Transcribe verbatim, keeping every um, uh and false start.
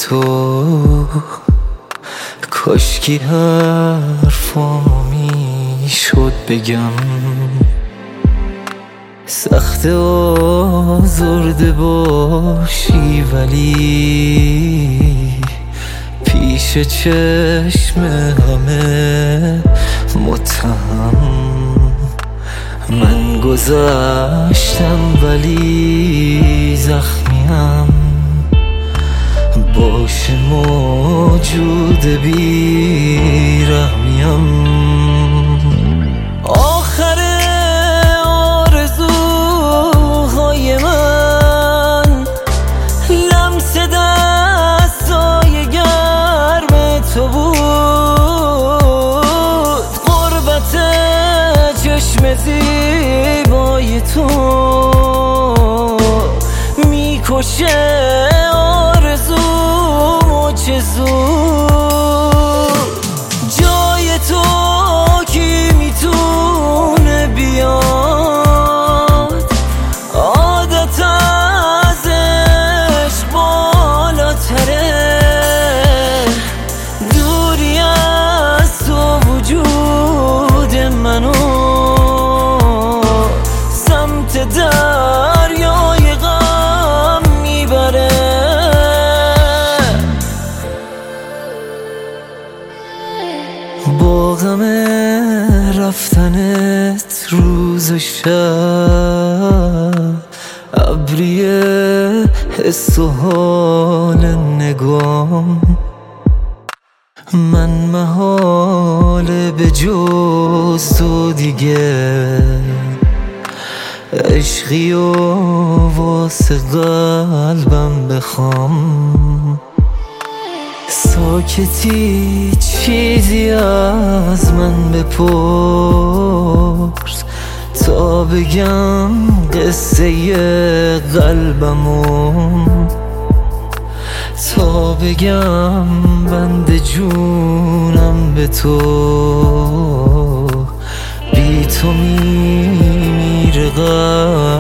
تو کاشکی حرفامی شد بگم، سخت آزرده باشی ولی پیش چشم همه متهم. من گذشتم ولی زخمیم، باشه موجود بی‌رحمیم. آخر آرزوهای من لمس دستای گرم تو بود، غربت چشم زیبای تو میکشه آرزومو چه زود. جای تو کی میتونه بیاد، عادت ازش بالاتره. دوری از تو وجود منو سمت دریای غم میبره. با غم رفتنت روز و شب، ابریه حس و حال نگام، من محاله به جز تو دیگه عشقی و واسه قلبم بخوام. ساکتی چیزی از من بپرس تا بگم قصه قلبمو، تا بگم بند جونم به تو، بی تو میمیره قلبم.